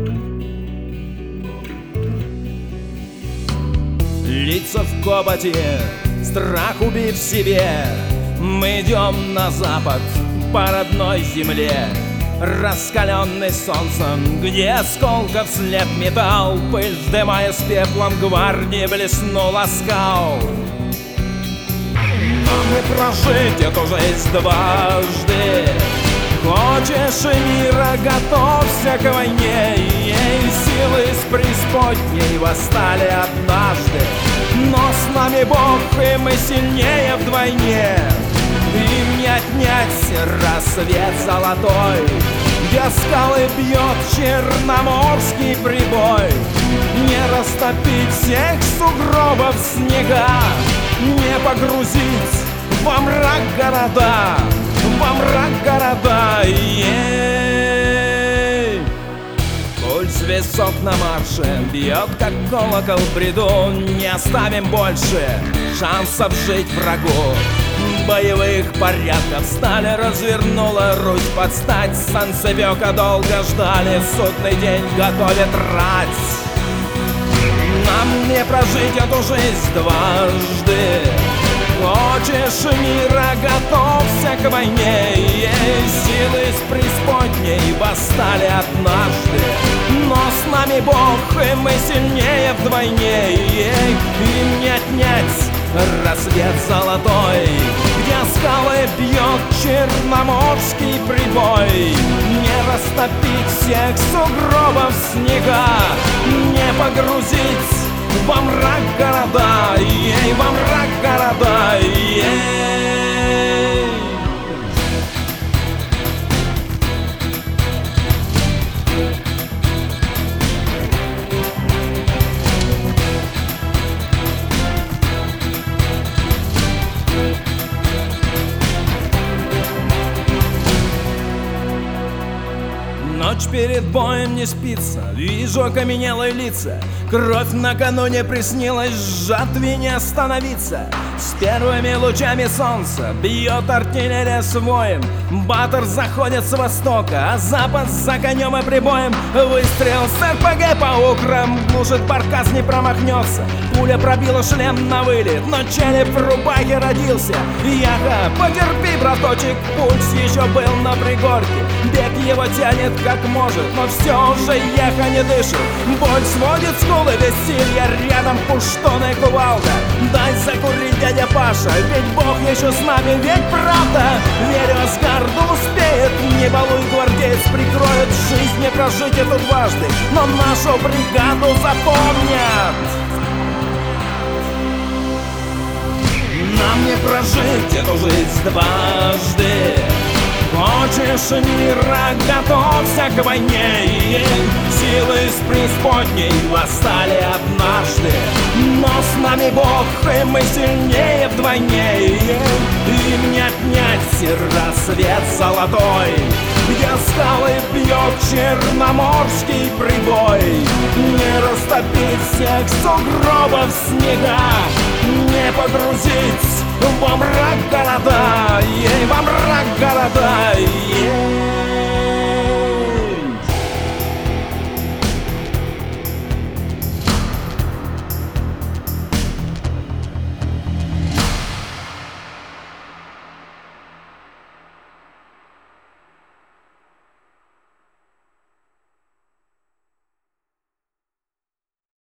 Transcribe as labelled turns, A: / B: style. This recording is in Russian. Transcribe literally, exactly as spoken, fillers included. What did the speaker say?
A: Лица в копоти, страх убив себе, мы идем на запад по родной земле, раскаленный солнцем, где осколков слеп металл, пыль вздымая с пеплом гвардии блеснула скал. Нам не прожить эту жизнь дважды. Хочешь мира, готовься к войне. Ей силы из преисподней восстали однажды, но с нами Бог, и мы сильнее вдвойне. Им не отнять рассвет золотой, где скалы бьет черноморский прибой. Не растопить всех сугробов снега, не погрузить во мрак города, во мрак города. Ей! Пульс висок на марше бьет, как колокол в бреду. Не оставим больше шансов жить врагу. Боевых порядков стали развернула Русь под стать. Санцепёка долго ждали, судный день готовят рать. Нам не прожить эту жизнь дважды. Хочешь мира, готовься к войне. Ей силы из преисподней восстали однажды, но с нами Бог, и мы сильнее вдвойне. Ей им не отнять рассвет золотой, где скалы бьет черноморский прибой. Не растопить всех сугробов снега, не погрузить во мрак города, ей, во мрак города, ей. Ночь перед боем не спится, вижу окаменелые лица. Кровь накануне приснилась, жатве не остановиться. С первыми лучами солнца бьет артиллерия с воем. Батор заходит с востока, а запад за конем и прибоем. Выстрел с эр пэ гэ по украм, глушит баркас, не промахнется. Пуля пробила шлем на вылет, но череп в рубахе родился. Яха, потерпи, браточек, пульс еще был на пригорке. Бег его тянет как может, но все же Яха не дышит. Боль сводит скулы, веселье рядом пуштон и кувалда. Дай закурить, дядя Паша, ведь Бог еще с нами, ведь правда. Верю, Асгарду успеет, не балуй, гвардеец прикроет. Жизнь не прожить эту дважды, но нашу бригаду запомнят. Нам не прожить эту жизнь дважды. Хочешь мира, готовься к войне. Силы из преисподней восстали однажды, но с нами Бог, и мы сильнее вдвойне. Им не отнять рассвет золотой, где скалы бьет черноморский прибой. Не растопить всех сугробов снега, не погрузить во мрак города, ей, во мрак города, ей.